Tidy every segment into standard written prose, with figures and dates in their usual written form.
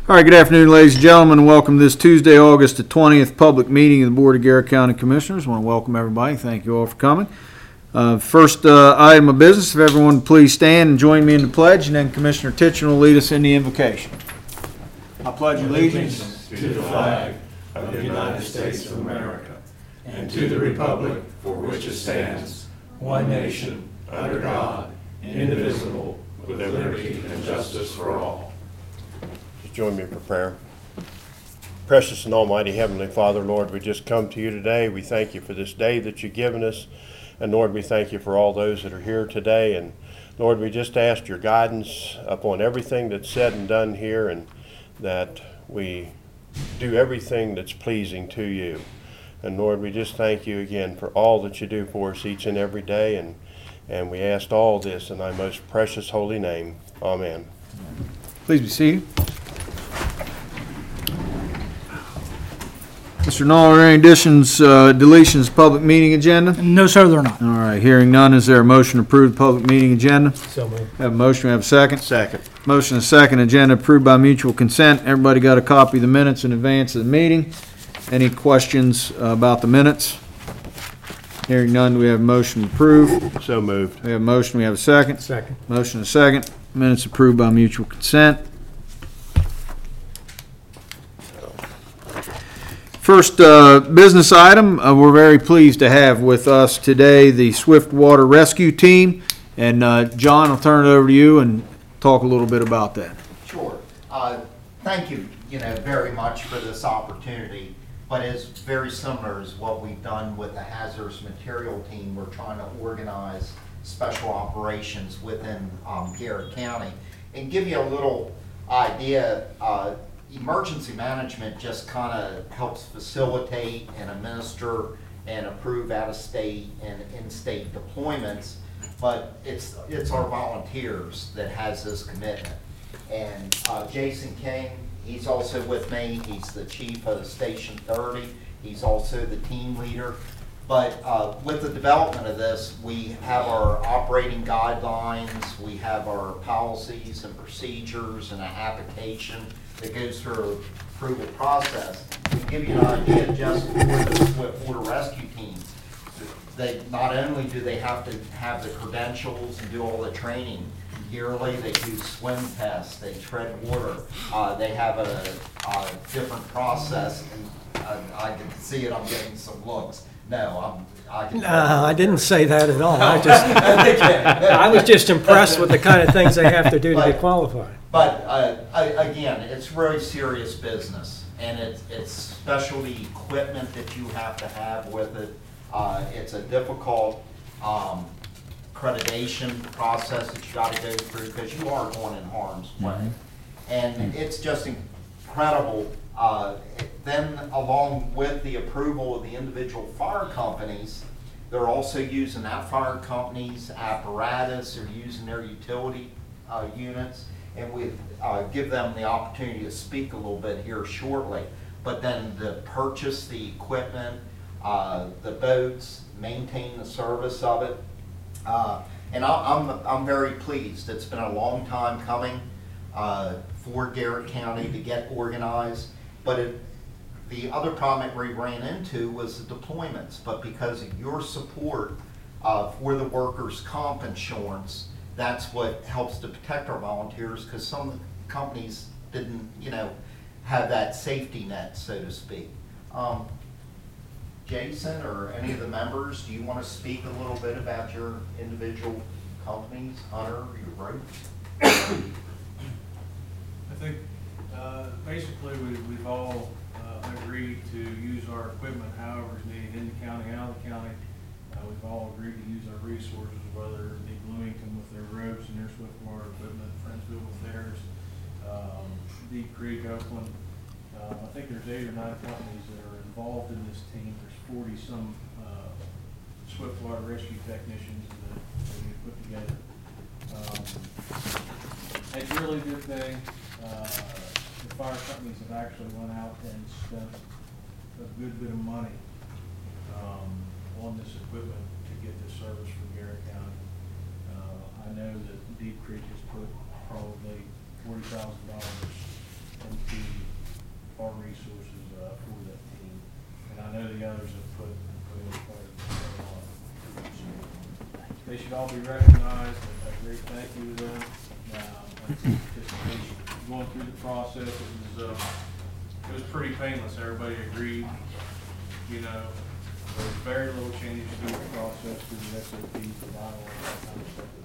All right, good afternoon, ladies and gentlemen, and welcome to this Tuesday, August the 20th, public meeting of the Board of Garrett County Commissioners. I want to welcome everybody. Thank you all for coming. First item of business, if everyone would please stand and join me in the pledge, and then Commissioner Titchen will lead us in the invocation. I pledge allegiance to the flag of the United States of America and to the republic for which it stands, one nation, under God, indivisible, with liberty and justice for all. Join me for prayer. Precious and almighty Heavenly Father, Lord, we just come to you today. We thank you for this day that you've given us. And Lord, we thank you for all those that are here today. And Lord, we just ask your guidance upon everything that's said and done here, and that we do everything that's pleasing to you. And Lord, we just thank you again for all that you do for us each and every day. And we ask all this in thy most precious holy name. Amen. Please be seated. Mr. Knoll, are there any additions, deletions, public meeting agenda? No, sir, they're not. All right, hearing none, is there a motion to approve the public meeting agenda? So moved. Have a motion, we have a second? Second. Motion and second, agenda approved by mutual consent. Everybody got a copy of the minutes in advance of the meeting. Any questions about the minutes? Hearing none, do we have a motion to approve? So moved. We have a motion, we have a second? Second. Motion and second, minutes approved by mutual consent. First business item, we're very pleased to have with us today the Swift Water Rescue Team. And John, I'll turn it over to you and talk a little bit about that. Sure. Thank you, very much for this opportunity. But it's very similar as what we've done with the hazardous material team. We're trying to organize special operations within Garrett County. And give you a little idea, emergency management just kind of helps facilitate and administer and approve out-of-state and in-state deployments, but it's our volunteers that has this commitment. And Jason King, he's also with me. He's the chief of Station 30. He's also the team leader. But with the development of this, we have our operating guidelines, we have our policies and procedures and an application that goes through approval process. To give you an idea, just for the Swift Water Rescue Team, they not only do they have to have the credentials and do all the training yearly, they do swim tests, they tread water, they have a different process, and I can see it. I'm getting some looks. No, I didn't say that at all. I was just impressed with the kind of things they have to do to be qualified. But again, it's really serious business, and it's specialty equipment that you have to have with it. It's a difficult accreditation process that you got to go through because you are going in harm's way, and it's just incredible. Then along with the approval of the individual fire companies, they're also using that fire company's apparatus, they're using their utility units, and we give them the opportunity to speak a little bit here shortly. But then to purchase the equipment, the boats, maintain the service of it, and I'm very pleased. It's been a long time coming for Garrett County to get organized, but the other problem that we ran into was the deployments. But because of your support for the workers' comp insurance, that's what helps to protect our volunteers, because some companies didn't, have that safety net, so to speak. Jason or any of the members, do you want to speak a little bit about your individual companies? Hunter, your group? I think basically we've all agreed to use our equipment however is needed in the county, out of the county. We've all agreed to use our resources, whether it be Bloomington with their ropes and their swift water equipment, Friendsville with theirs, Deep Creek, Oakland. I think there's 8 or 9 companies that are involved in this team. There's 40-some swift water rescue technicians that we put together. It's a really good thing. The fire companies have actually went out and spent a good bit of money on this equipment to get this service for Garrett County. I know that Deep Creek has put probably $40,000 into should all be recognized. A great thank you to them. Participation. Going through the process, it was pretty painless. Everybody agreed. You know, there was very little changes to the process, to the SOP, the bylaws, that kind of stuff.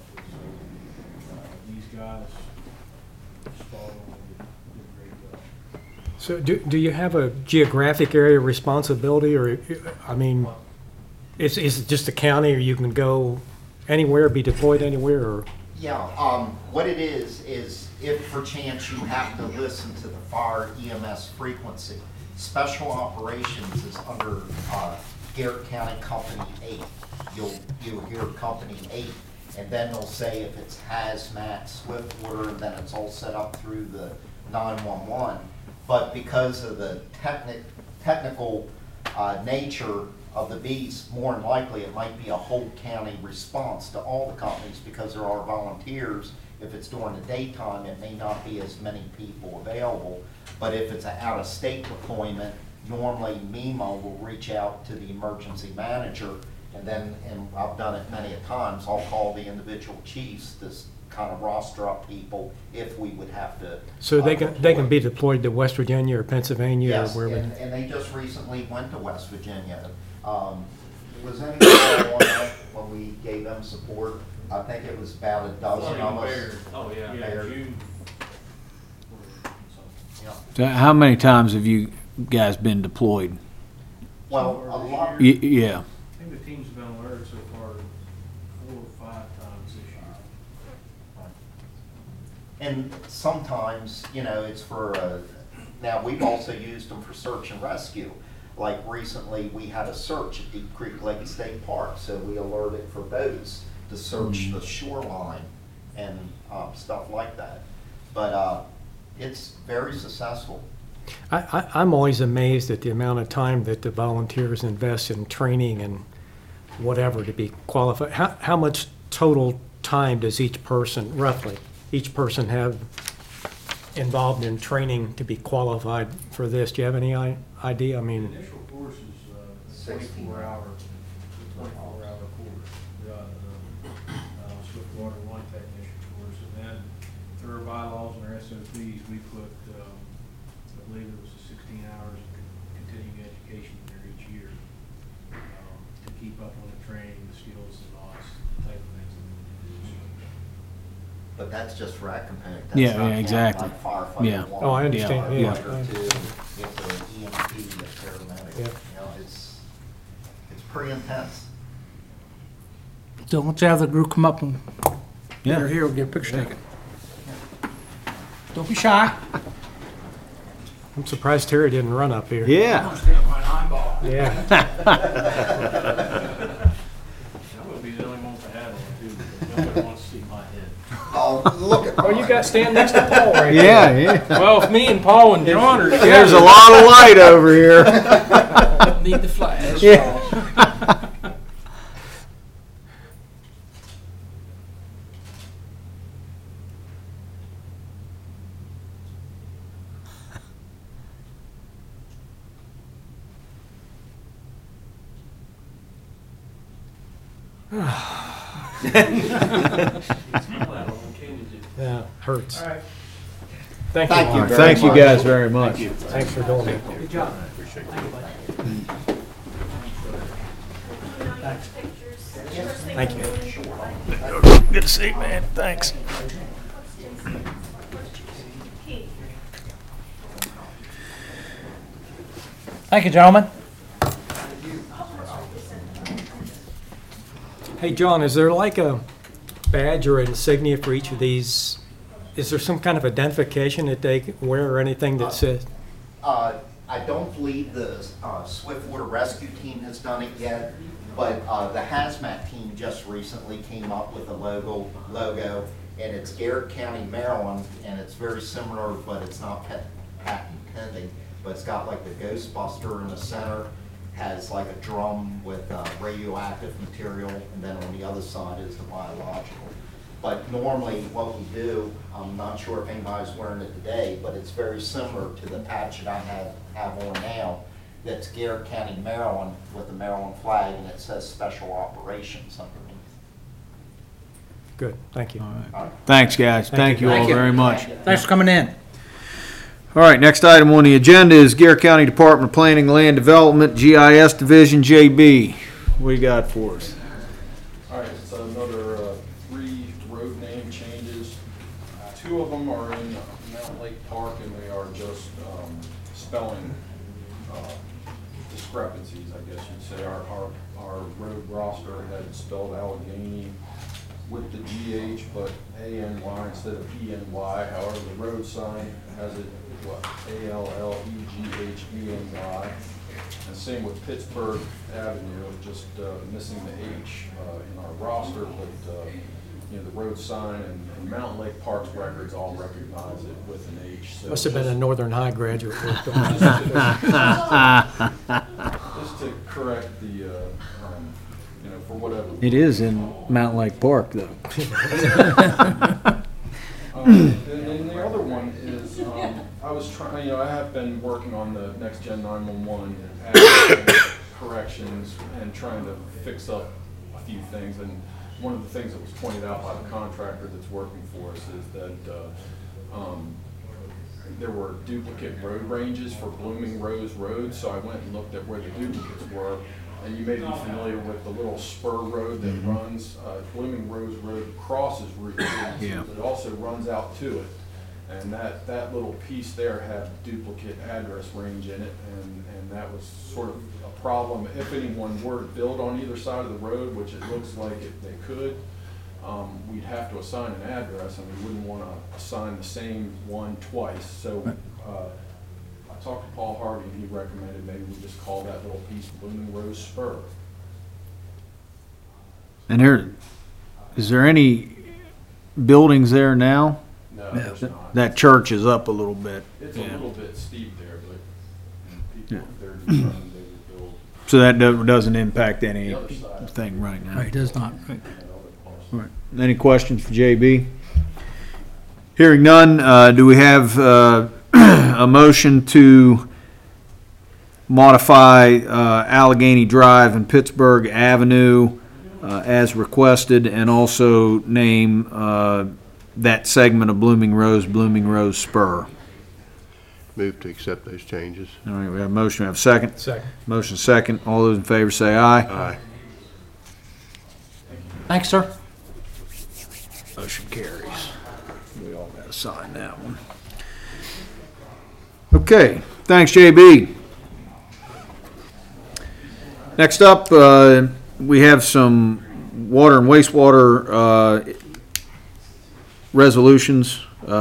These guys spot on, did a great job. So do you have a geographic area of responsibility, or, I mean, is it just a county, or you can go anywhere, be deployed anywhere, or? Yeah, what it is if perchance you have to listen to the fire EMS frequency, special operations is under Garrett County Company 8. You'll hear Company 8, and then they'll say if it's hazmat, swift water, then it's all set up through the 911. But because of the technical nature of the beast, more than likely it might be a whole county response to all the companies, because there are volunteers. If it's during the daytime, it may not be as many people available. But if it's an out-of-state deployment, normally MEMA will reach out to the emergency manager, and then, and I've done it many a times, I'll call the individual chiefs to kind of roster up people if we would have to. So they can be deployed to West Virginia or Pennsylvania, yes, or wherever? and they just recently went to West Virginia. Was anyone on that when we gave them support? I think it was about a dozen of us. Oh, yeah. Bear. Yeah. So how many times have you guys been deployed? Well, a lot. Yeah. I think the team's been alerted so far 4 or 5 times this year. And sometimes, you know, it's for, now we've also used them for search and rescue. Like recently, we had a search at Deep Creek Lake State Park, so we alerted for boats to search the shoreline and stuff like that. But it's very successful. I'm always amazed at the amount of time that the volunteers invest in training and whatever to be qualified. How much total time does each person, roughly, have involved in training to be qualified for this? Do you have any idea? I The mean, initial course is a 24-hour course. We got Swiftwater 1 technician course, and then through our bylaws and our SOPs, we put, I believe it was 16 hours of continuing education there each year to keep up on the training, the skills, and all that type of things that we need to do. But that's just for that component. Yeah, not yeah, exactly. like firefighter Yeah. one, Oh, I understand. Yeah. firefighter two, if they're an EMT, a paramedic. Yeah. You know, it's pretty intense. So why don't you have the group come up and Yeah. they're here, we'll get a picture taken. Don't be shy. I'm surprised Terry didn't run up here. Yeah. Yeah. I would be the only one with a hat on too, because nobody wants to see my head. Oh, look at Oh, you got stand next to Paul right there. Yeah, yeah. Well, if me and Paul and John are together. There's a lot of light over here. Need the flash. Yeah. Yeah, hurts. All right. Thank you. Thank you. very Thank you much. guys very much. Thanks for doing it. Good job. Thank you. Good to see you, man. Thanks. Thank you, gentlemen. Hey, John, is there like a badge or insignia for each of these? Is there some kind of identification that they wear or anything that says? I don't believe the Swiftwater Rescue Team has done it yet, but the hazmat team just recently came up with a logo, and it's Garrett County, Maryland, and it's very similar, but it's not patent pending, but it's got like the Ghostbuster in the center, has like a drum with radioactive material, and then on the other side is the biological. But normally what we do, I'm not sure if anybody's wearing it today, but it's very similar to the patch that I have on now. That's Garrett County, Maryland, with the Maryland flag, and it says Special Operations underneath. Good, thank you. Thanks, guys. Thank you all Thank you. very much. Thanks for coming in. All right, next item on the agenda is Garrett County Department of Planning and Land Development, GIS Division, JB. What do you got for us? All right, it's another 3 road name changes. 2 of them are in Mountain Lake Park, and they are just spelling discrepancies, I guess you'd say. Our road roster had spelled Allegheny with the GH, but A-N-Y instead of E-N-Y. However, the road sign has it, A-L-L-E-G-H-E-N-Y. And same with Pittsburgh Avenue, just missing the H in our roster, but you know, the road sign and Mountain Lake Park's records all recognize it with an H. So Must have been a Northern High graduate. just to correct the, you know, for whatever. It is in Mountain Lake Park, though. And then the other one is, I was trying, you know, I have been working on the Next Gen 911 adding corrections and trying to fix up a few things. And one of the things that was pointed out by the contractor that's working for us is that there were duplicate road ranges for Blooming Rose Road. So I went and looked at where the duplicates were. And you may be familiar with the little spur road that runs, Blooming Rose Road crosses Route 2, Yeah. but it also runs out to it. And that little piece there had duplicate address range in it, and that was sort of a problem. If anyone were to build on either side of the road, which it looks like they could, we'd have to assign an address, and we wouldn't want to assign the same one twice. So I talked to Paul Harvey, and he recommended maybe we just call that little piece Blooming Rose Spur. And is there any buildings there now? No, there's not. That church is up a little bit. It's Yeah. a little bit steep there, but people, Yeah. if they're determined, they would build So that doesn't impact the other side. anything right now. Right, it does not. Right. All right. Any questions for JB? Hearing none, do we have a motion to modify Allegheny Drive and Pittsburgh Avenue as requested, and also name that segment of Blooming Rose Spur? Move to accept those changes. All right, we have a motion, we have a second. Second. Motion second. All those in favor say aye. Aye. Thanks, sir. Motion carries. We all got to sign that one. Okay, thanks, JB. Next up, we have some water and wastewater resolutions.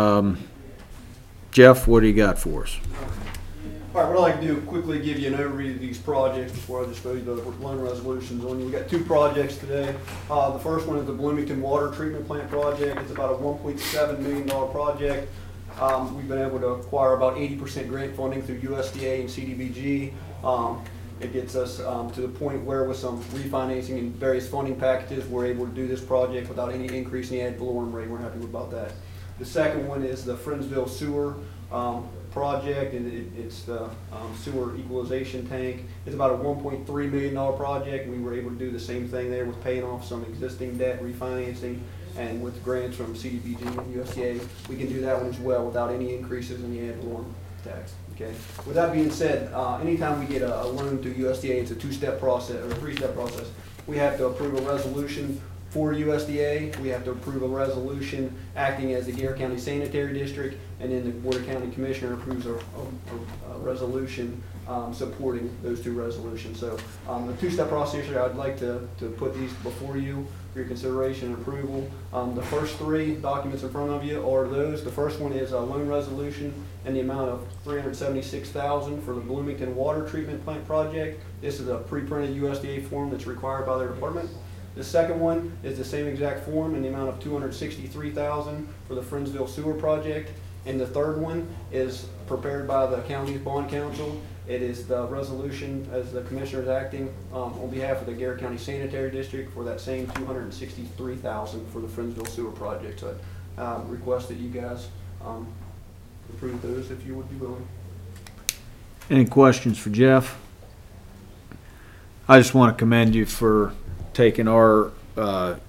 Jeff, what do you got for us? All right, what I'd like to do, quickly give you an overview of these projects before I dispose of the loan resolutions on you. We've got 2 projects today. The first one is the Bloomington Water Treatment Plant project. It's about a $1.7 million project. We've been able to acquire about 80% grant funding through USDA and CDBG. It gets us to the point where with some refinancing and various funding packages, we're able to do this project without any increase in the ad valorem rate. We're happy about that. The second one is the Friendsville Sewer project, and it's the sewer equalization tank. It's about a $1.3 million project. We were able to do the same thing there with paying off some existing debt, refinancing, and with grants from CDBG and USDA, we can do that one as well without any increases in the ad valorem tax. Okay. With that being said, anytime we get a loan through USDA, it's a 2-step process or a 3-step process. We have to approve a resolution for USDA. We have to approve a resolution acting as the Garrett County Sanitary District, and then the Board of County Commissioner approves a resolution supporting those 2 resolutions. So the 2-step process here, I'd like to put these before you for your consideration and approval. The first 3 documents in front of you are those. The first one is a loan resolution in the amount of $376,000 for the Bloomington Water Treatment Plant project. This is a pre-printed USDA form that's required by their department. The second one is the same exact form in the amount of $263,000 for the Friendsville Sewer project. And the third one is prepared by the county's bond council. It is the resolution as the commissioner is acting on behalf of the Garrett County Sanitary District for that same $263,000 for the Friendsville Sewer project. So I request that you guys approve those if you would be willing. Any questions for Jeff? I just want to commend you for taking our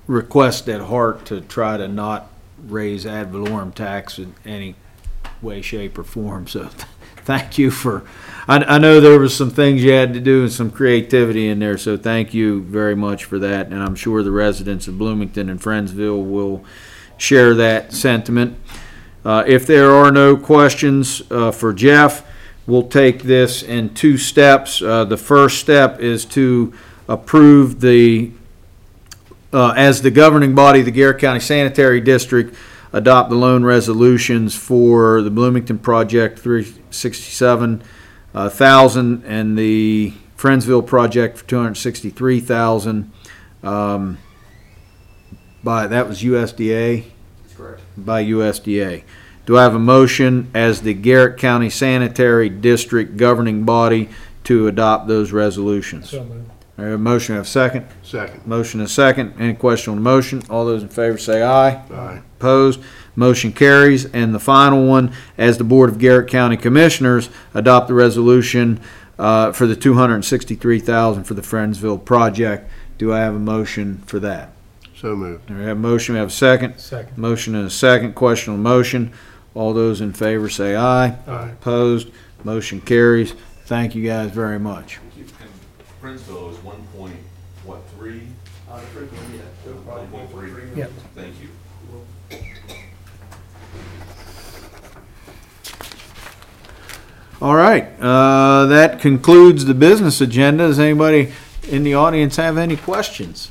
request at heart to try to not raise ad valorem tax in any way, shape, or form. So thank you for, I know there was some things you had to do and some creativity in there, so thank you very much for that. And I'm sure the residents of Bloomington and Friendsville will share that sentiment. If there are no questions for Jeff, we'll take this in two steps. The first step is to approve as the governing body, the Garrett County Sanitary District, adopt the loan resolutions for the Bloomington project, $367,000, and the Friendsville project for $263,000. That was USDA. That's correct. By USDA. Do I have a motion as the Garrett County Sanitary District governing body to adopt those resolutions? So moved. I have a motion, I have a second. Second. Motion and a second. Any question on the motion? All those in favor say aye. Aye. Opposed? Motion carries. And the final one, as the Board of Garrett County Commissioners adopt the resolution for the $263,000 for the Friendsville project. Do I have a motion for that? So moved. We have a motion, we have a second. Second. Motion and a second. Question on the motion. All those in favor say aye. Aye. Opposed? Motion carries. Thank you guys very much. And Friendsville is 1.3? 1.3. Yep. Thank you. All right, that concludes the business agenda. Does anybody in the audience have any questions?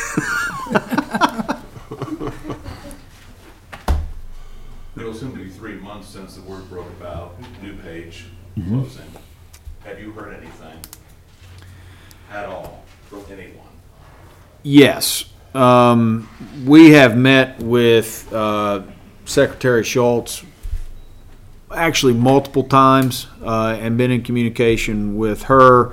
It'll soon be 3 months since the word broke about DuPage closing. Have you heard anything at all from anyone? Yes. We have met with Secretary Schultz actually multiple times and been in communication with her.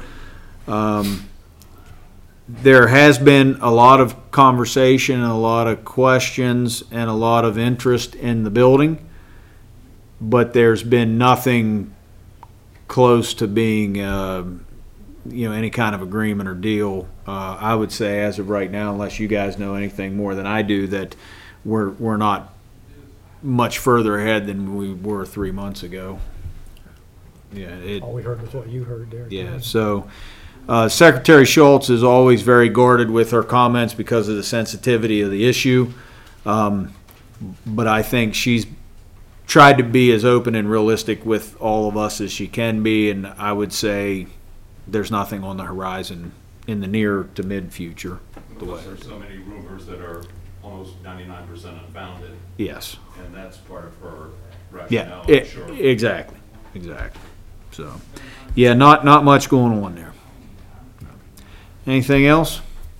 There has been a lot of conversation and a lot of questions and a lot of interest in the building, but there's been nothing close to being any kind of agreement or deal. I would say as of right now, unless you guys know anything more than I do, that we're not much further ahead than we were 3 months ago. Yeah, All we heard was what you heard there. yeah. So Secretary Schultz is always very guarded with her comments because of the sensitivity of the issue. But I think she's tried to be as open and realistic with all of us as she can be, and I would say there's nothing on the horizon in the near to mid future. Because there's so many rumors that are almost 99% unfounded, Yes. and that's part of her Yeah. rationale, I'm sure. Exactly. So, yeah, not much going on there. Anything else?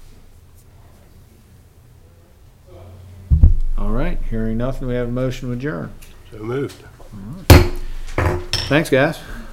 All right. Hearing nothing, we have a motion to adjourn. So moved. Thanks, guys.